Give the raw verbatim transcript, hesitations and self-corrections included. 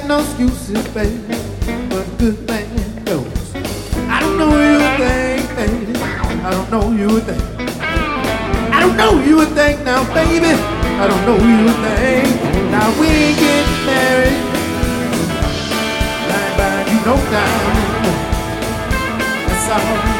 no excuses, baby, but a good man knows. I don't know you would think, baby. I don't know you would think. I don't know you would think now, baby. I don't know you would think. Now we ain't getting married. Lying by you no time. That's all.